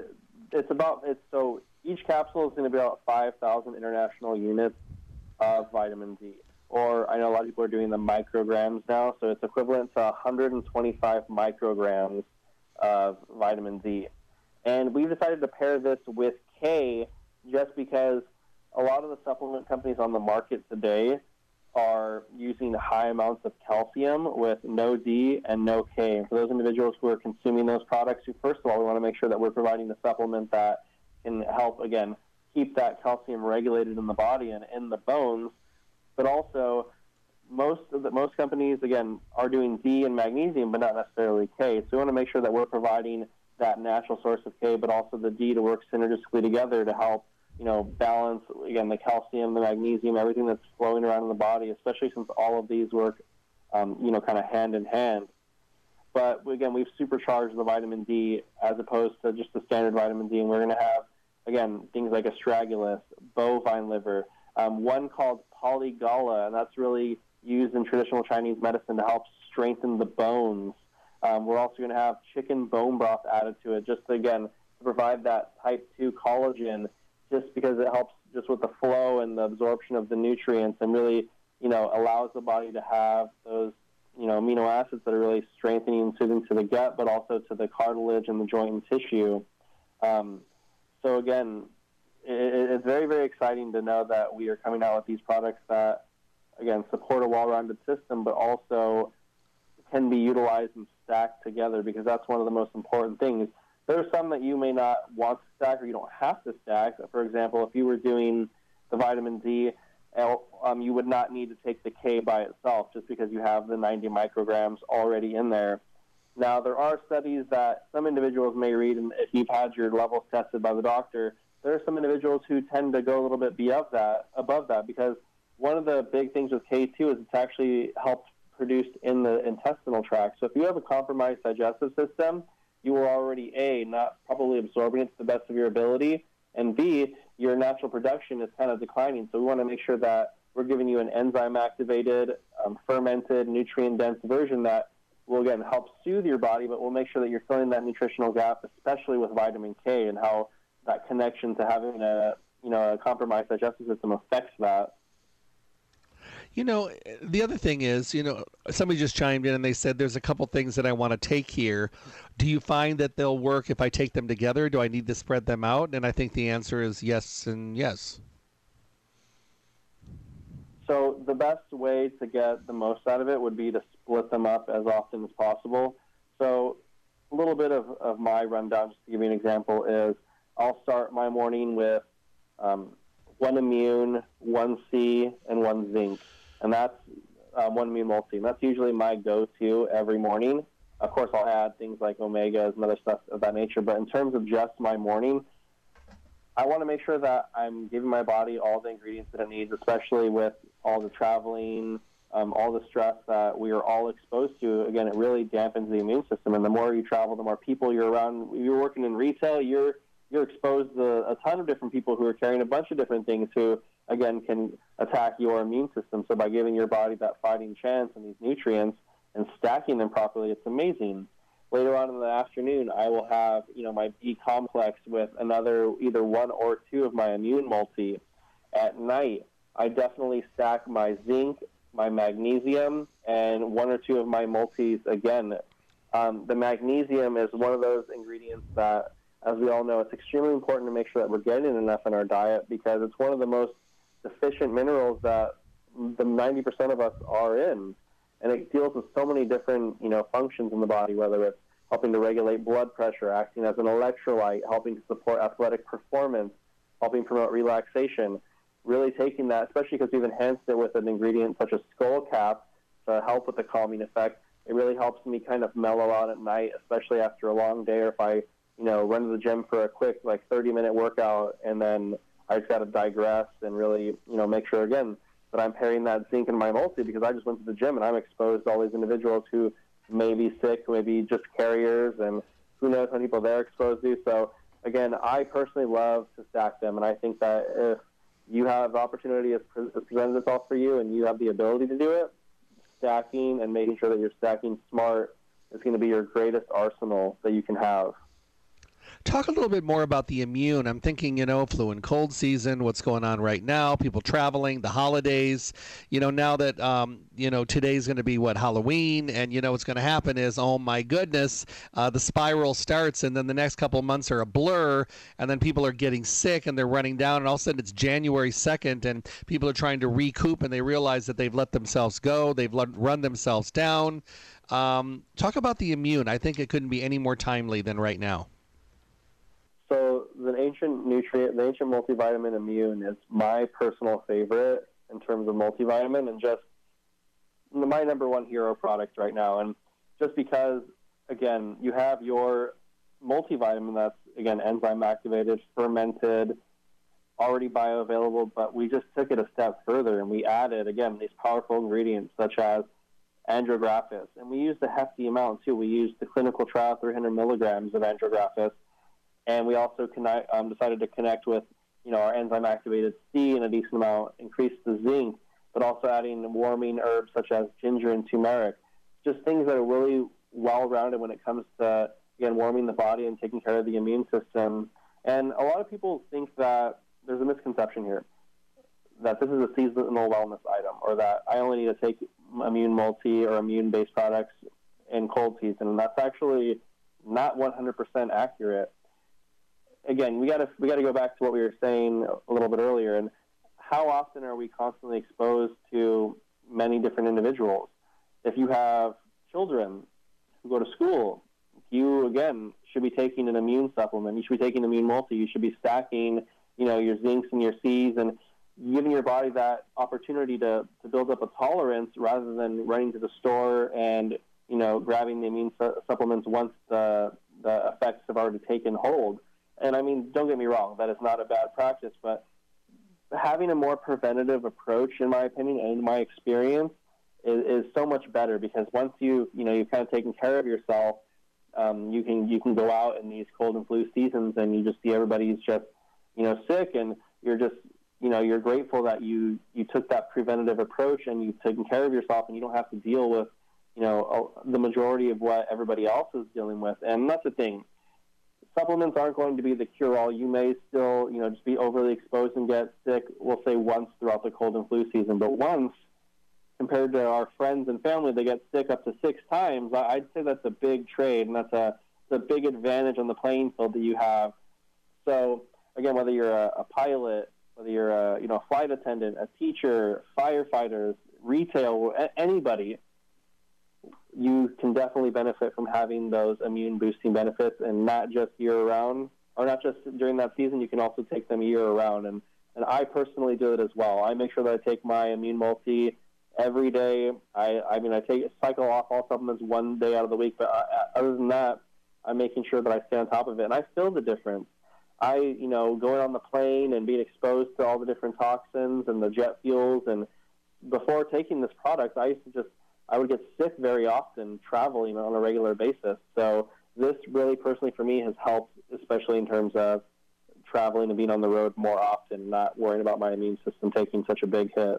B: so each capsule is going to be about 5,000 international units of vitamin D. Or I know a lot of people are doing the micrograms now, so it's equivalent to 125 micrograms of vitamin D. And we've decided to pair this with K just because a lot of the supplement companies on the market today are using high amounts of calcium with no D and no K. And for those individuals who are consuming those products, first of all, we want to make sure that we're providing a supplement that can help, again, keep that calcium regulated in the body and in the bones. But also, most companies, again, are doing D and magnesium, but not necessarily K. So we want to make sure that we're providing that natural source of K, but also the D to work synergistically together to help, balance, again, the calcium, the magnesium, everything that's flowing around in the body, especially since all of these work, kind of hand in hand. But, again, we've supercharged the vitamin D as opposed to just the standard vitamin D, and we're going to have, again, things like astragalus, bovine liver, one called polygala, and that's really used in traditional Chinese medicine to help strengthen the bones. We're also going to have chicken bone broth added to it, just again to provide that type 2 collagen, just because it helps just with the flow and the absorption of the nutrients, and really, allows the body to have those, amino acids that are really strengthening and soothing to the gut, but also to the cartilage and the joint and tissue. So again, it's very, very exciting to know that we are coming out with these products that, again, support a well-rounded system, but also can be utilized and stacked together, because that's one of the most important things. There are some that you may not want to stack or you don't have to stack. For example, if you were doing the vitamin D, you would not need to take the K by itself just because you have the 90 micrograms already in there. Now, there are studies that some individuals may read, and if you've had your levels tested by the doctor, there are some individuals who tend to go a little bit above that, because one of the big things with K2 is it's actually helped produced in the intestinal tract. So if you have a compromised digestive system, you are already, A, not probably absorbing it to the best of your ability, and B, your natural production is kind of declining. So we want to make sure that we're giving you an enzyme-activated, fermented, nutrient-dense version that will, again, help soothe your body, but we'll make sure that you're filling that nutritional gap, especially with vitamin K, and how that connection to having a compromised digestive system affects that.
A: You know, the other thing is, somebody just chimed in and they said there's a couple things that I want to take here. Do you find that they'll work if I take them together? Do I need to spread them out? And I think the answer is yes and yes.
B: So the best way to get the most out of it would be to split them up as often as possible. So a little bit of my rundown, just to give you an example, is I'll start my morning with 1 immune, 1 C, and 1 zinc. And that's 1 immune multi. And that's usually my go-to every morning. Of course, I'll add things like omegas and other stuff of that nature. But in terms of just my morning, I want to make sure that I'm giving my body all the ingredients that it needs, especially with all the traveling, all the stress that we are all exposed to. Again, it really dampens the immune system. And the more you travel, the more people you're around. You're working in retail, you're exposed to a ton of different people who are carrying a bunch of different things who, again, can attack your immune system. So by giving your body that fighting chance and these nutrients and stacking them properly, it's amazing. Later on in the afternoon, I will have, my B complex with another either 1 or 2 of my immune multi. At night, I definitely stack my zinc, my magnesium, and 1 or 2 of my multis again. The magnesium is one of those ingredients that, as we all know, it's extremely important to make sure that we're getting enough in our diet because it's one of the most deficient minerals that the 90% of us are in. And it deals with so many different, functions in the body, whether it's helping to regulate blood pressure, acting as an electrolyte, helping to support athletic performance, helping promote relaxation. Really taking that, especially because we've enhanced it with an ingredient such as skullcap to help with the calming effect. It really helps me kind of mellow out at night, especially after a long day, or if I run to the gym for a quick 30-minute workout, and then I just got to digress and really, make sure, again, that I'm pairing that zinc in my multi because I just went to the gym and I'm exposed to all these individuals who may be sick, maybe just carriers, and who knows how many people they're exposed to. So, again, I personally love to stack them, and I think that if you have the opportunity to present itself for you and you have the ability to do it, stacking and making sure that you're stacking smart is going to be your greatest arsenal that you can have.
A: Talk a little bit more about the immune. I'm thinking, flu and cold season, what's going on right now, people traveling, the holidays, now that, today's going to be Halloween, and, what's going to happen is, oh my goodness, the spiral starts, and then the next couple of months are a blur, and then people are getting sick and they're running down, and all of a sudden it's January 2nd, and people are trying to recoup, and they realize that they've let themselves go, they've run themselves down. Talk about the immune. I think it couldn't be any more timely than right now.
B: So the ancient multivitamin Immune is my personal favorite in terms of multivitamin and just my number one hero product right now. And just because, again, you have your multivitamin that's, again, enzyme activated, fermented, already bioavailable, but we just took it a step further and we added, again, these powerful ingredients such as Andrographis. And we used a hefty amount, too. We used the clinical trial 300 milligrams of Andrographis. And we also decided to connect with, our enzyme-activated C in a decent amount, increase the zinc, but also adding warming herbs such as ginger and turmeric. Just things that are really well-rounded when it comes to, again, warming the body and taking care of the immune system. And a lot of people think that there's a misconception here, that this is a seasonal wellness item, or that I only need to take immune multi or immune-based products in cold season. And that's actually not 100% accurate. Again, we got to go back to what we were saying a little bit earlier, and how often are we constantly exposed to many different individuals? If you have children who go to school, you, again, should be taking an immune supplement. You should be taking immune multi. You should be stacking, your zincs and your Cs and giving your body that opportunity to build up a tolerance rather than running to the store and, grabbing the immune supplements once the effects have already taken hold. And, don't get me wrong, that is not a bad practice, but having a more preventative approach, in my opinion, and in my experience, is so much better because once you've kind of taken care of yourself, you can go out in these cold and flu seasons and you just see everybody's just, sick, and you're just, you're grateful that you took that preventative approach and you've taken care of yourself and you don't have to deal with, the majority of what everybody else is dealing with. And that's the thing. Supplements aren't going to be the cure-all. You may still, just be overly exposed and get sick, we'll say once throughout the cold and flu season. But once, compared to our friends and family that get sick up to 6 times, I'd say that's a big trade, and that's a big advantage on the playing field that you have. So, again, whether you're a pilot, whether you're a flight attendant, a teacher, firefighters, retail, anybody, you can definitely benefit from having those immune-boosting benefits, and not just year-round, or not just during that season. You can also take them year-round, and I personally do it as well. I make sure that I take my Immune Multi every day. I cycle off all supplements one day out of the week, but other than that, I'm making sure that I stay on top of it, and I feel the difference. Going on the plane and being exposed to all the different toxins and the jet fuels, and before taking this product, I would get sick very often traveling on a regular basis. So this really personally for me has helped, especially in terms of traveling and being on the road more often, not worrying about my immune system taking such a big hit.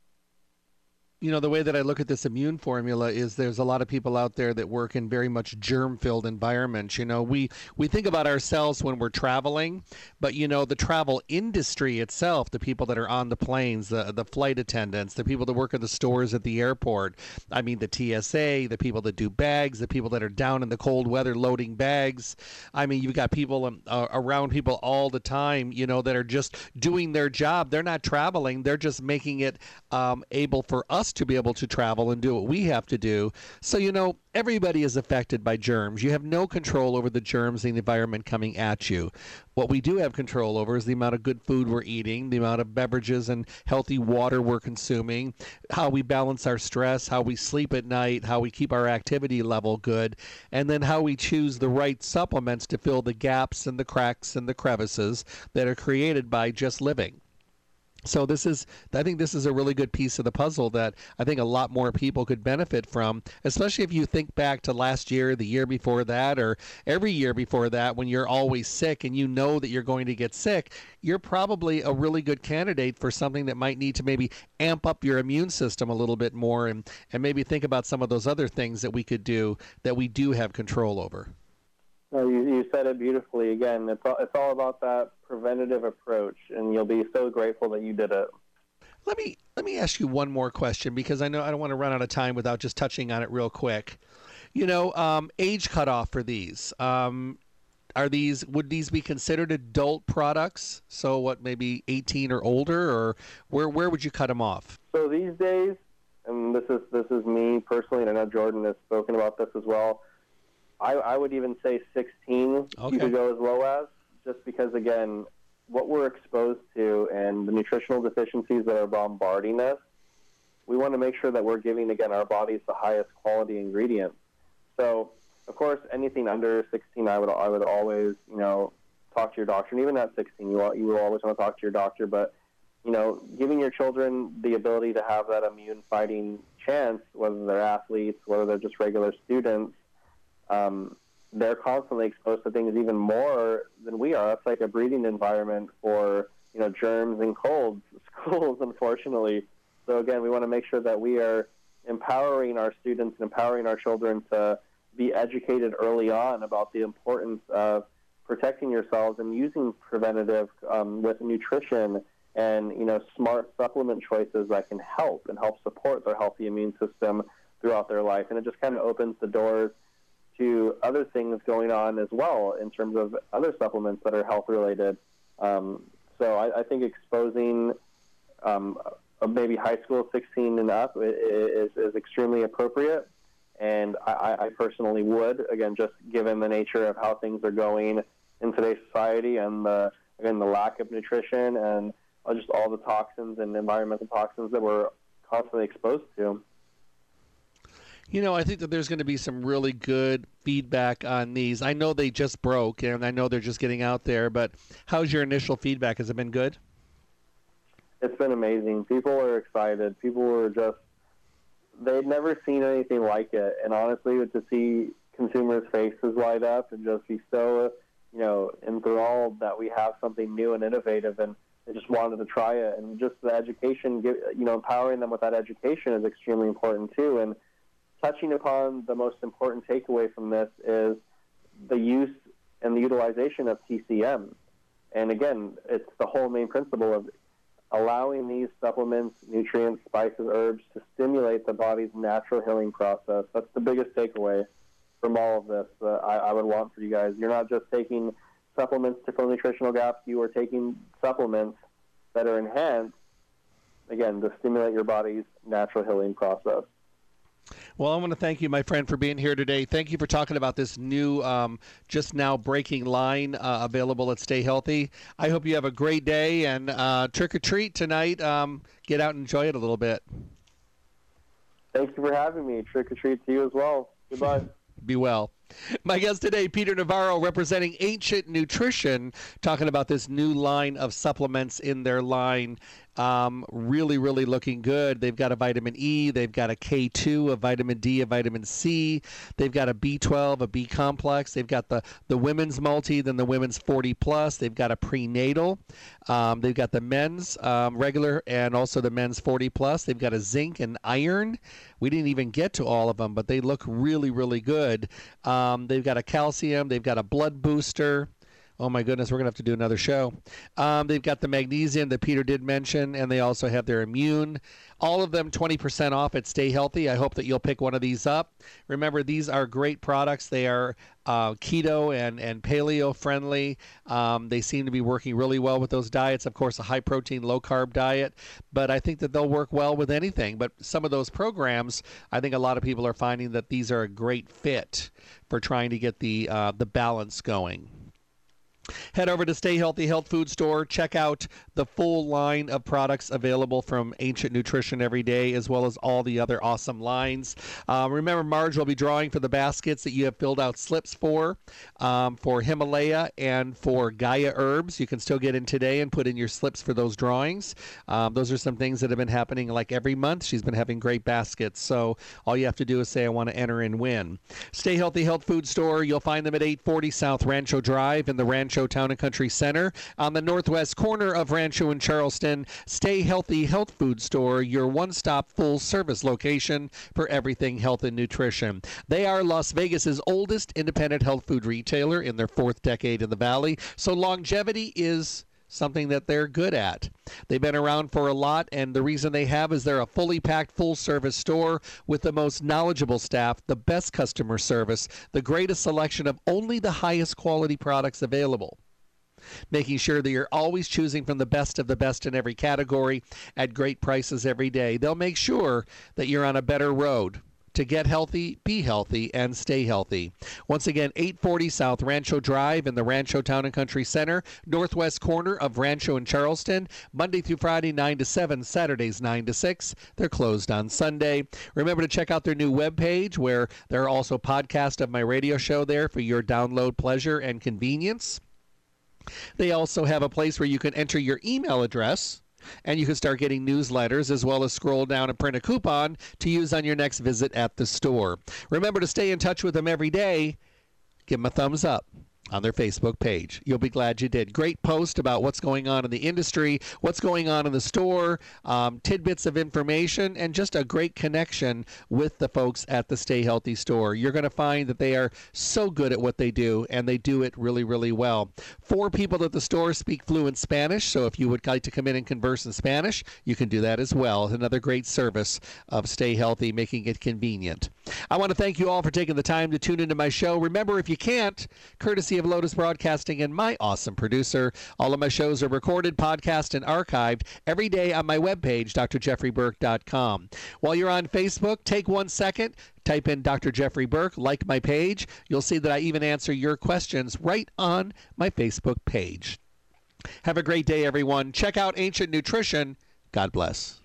A: The way that I look at this immune formula is there's a lot of people out there that work in very much germ-filled environments. We think about ourselves when we're traveling, but, the travel industry itself, the people that are on the planes, the flight attendants, the people that work at the stores at the airport, the TSA, the people that do bags, the people that are down in the cold weather loading bags. You've got people around people all the time, that are just doing their job. They're not traveling. They're just making it able for us to be able to travel and do what we have to do. So, everybody is affected by germs. You have no control over the germs in the environment coming at you. What we do have control over is the amount of good food we're eating, the amount of beverages and healthy water we're consuming, how we balance our stress, how we sleep at night, how we keep our activity level good, and then how we choose the right supplements to fill the gaps and the cracks and the crevices that are created by just living. So I think this is a really good piece of the puzzle that I think a lot more people could benefit from, especially if you think back to last year, the year before that, or every year before that, when you're always sick and you know that you're going to get sick. You're probably a really good candidate for something that might need to maybe amp up your immune system a little bit more, and maybe think about some of those other things that we could do that we do have control over.
B: No, you said it beautifully. Again, it's all about that preventative approach, and you'll be so grateful that you did it.
A: Let me ask you one more question, because I know I don't want to run out of time without just touching on it real quick. Age cutoff for these. Would these be considered adult products? So what, maybe 18 or older, or where would you cut them off?
B: So these days, and this is me personally, and I know Jordan has spoken about this as well, I would even say 16 you could go as low as, just because, again, what we're exposed to and the nutritional deficiencies that are bombarding us, we want to make sure that we're giving, again, our bodies the highest quality ingredients. So, of course, anything under 16, I would always, talk to your doctor. And even at 16, you will always want to talk to your doctor. But, giving your children the ability to have that immune-fighting chance, whether they're athletes, whether they're just regular students, they're constantly exposed to things even more than we are. That's like a breeding environment for, germs and colds, schools, unfortunately. So again, we want to make sure that we are empowering our students and empowering our children to be educated early on about the importance of protecting yourselves and using preventative with nutrition and, smart supplement choices that can help support their healthy immune system throughout their life. And it just kind of opens the doors to other things going on as well in terms of other supplements that are health-related. So I think exposing maybe high school 16 and up is extremely appropriate. And I personally would, again, just given the nature of how things are going in today's society and, the lack of nutrition and just all the toxins and environmental toxins that we're constantly exposed to.
A: I think that there's going to be some really good feedback on these. I know they just broke, and I know they're just getting out there, but how's your initial feedback? Has it been good?
B: It's been amazing. People are excited. People were they'd never seen anything like it. And honestly, to see consumers' faces light up and just be so, enthralled that we have something new and innovative, and they just wanted to try it. And just the education, empowering them with that education is extremely important too. And touching upon the most important takeaway from this is the use and the utilization of TCM. And again, it's the whole main principle of allowing these supplements, nutrients, spices, herbs to stimulate the body's natural healing process. That's the biggest takeaway from all of this I would want for you guys. You're not just taking supplements to fill nutritional gaps. You are taking supplements that are enhanced, again, to stimulate your body's natural healing process.
A: Well, I want to thank you, my friend, for being here today. Thank you for talking about this new, just now breaking line available at Stay Healthy. I hope you have a great day, and trick or treat tonight. Get out and enjoy it a little bit.
B: Thank you for having me. Trick or treat to you as well. Goodbye.
A: Be well. My guest today, Peter Navarro, representing Ancient Nutrition, talking about this new line of supplements in their line. Really, really looking good. They've got a vitamin E, they've got a K2, a vitamin D, a vitamin C, they've got a B12, a B complex, they've got the women's multi, then the women's 40 plus, they've got a prenatal, they've got the men's regular and also the men's 40 plus, they've got a zinc and iron. We didn't even get to all of them, but they look really, really good. They've got a calcium, they've got a blood booster. Oh, my goodness, we're going to have to do another show. They've got the magnesium that Peter did mention, and they also have their immune. All of them 20% off at Stay Healthy. I hope that you'll pick one of these up. Remember, these are great products. They are keto and paleo friendly. They seem to be working really well with those diets. Of course, a high-protein, low-carb diet, but I think that they'll work well with anything. But some of those programs, I think a lot of people are finding that these are a great fit for trying to get the balance going. Head over to Stay Healthy Health Food Store. Check out the full line of products available from Ancient Nutrition every day, as well as all the other awesome lines. Remember, Marge will be drawing for the baskets that you have filled out slips for Himalaya and for Gaia Herbs. You can still get in today and put in your slips for those drawings. Those are some things that have been happening like every month. She's been having great baskets. So all you have to do is say, I want to enter and win. Stay Healthy Health Food Store. You'll find them at 840 South Rancho Drive in the Rancho Town and Country Center on the northwest corner of Rancho and Charleston. Stay Healthy Health Food Store, your one-stop full-service location for everything health and nutrition. They are Las Vegas's oldest independent health food retailer in their 4th decade in the Valley, so longevity is something that they're good at. They've been around for a lot, and the reason they have is they're a fully packed, full-service store with the most knowledgeable staff, the best customer service, the greatest selection of only the highest quality products available, making sure that you're always choosing from the best of the best in every category at great prices every day. They'll make sure that you're on a better road to get healthy, be healthy, and stay healthy. Once again, 840 South Rancho Drive in the Rancho Town and Country Center, northwest corner of Rancho and Charleston, Monday through Friday, 9 to 7, Saturdays, 9 to 6. They're closed on Sunday. Remember to check out their new webpage, where there are also podcasts of my radio show there for your download pleasure and convenience. They also have a place where you can enter your email address, and you can start getting newsletters, as well as scroll down and print a coupon to use on your next visit at the store. Remember to stay in touch with them every day. Give them a thumbs up on their Facebook page. You'll be glad you did. Great post about what's going on in the industry, what's going on in the store, tidbits of information, and just a great connection with the folks at the Stay Healthy store. You're going to find that they are so good at what they do, and they do it really, really well. 4 people at the store speak fluent Spanish, so if you would like to come in and converse in Spanish, you can do that as well. Another great service of Stay Healthy, making it convenient. I want to thank you all for taking the time to tune into my show. Remember, if you can't, courtesy of Lotus Broadcasting and my awesome producer, all of my shows are recorded, podcast, and archived every day on my webpage, drjeffreyburk.com. While you're on Facebook, take 1 second, type in Dr. Jeffrey Burk, like my page. You'll see that I even answer your questions right on my Facebook page. Have a great day, everyone. Check out Ancient Nutrition. God bless.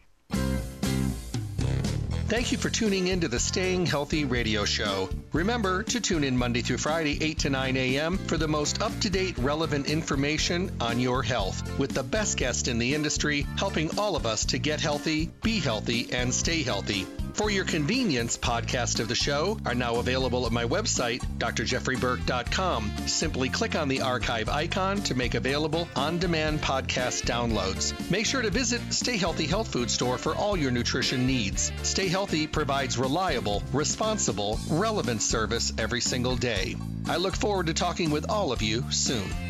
A: Thank you for tuning in to the Staying Healthy Radio Show. Remember to tune in Monday through Friday, 8 to 9 a.m. for the most up-to-date, relevant information on your health, with the best guest in the industry, helping all of us to get healthy, be healthy, and stay healthy. For your convenience, podcasts of the show are now available at my website, drjeffreyburk.com. Simply click on the archive icon to make available on-demand podcast downloads. Make sure to visit Stay Healthy Health Food Store for all your nutrition needs. Stay Healthy provides reliable, responsible, relevant service every single day. I look forward to talking with all of you soon.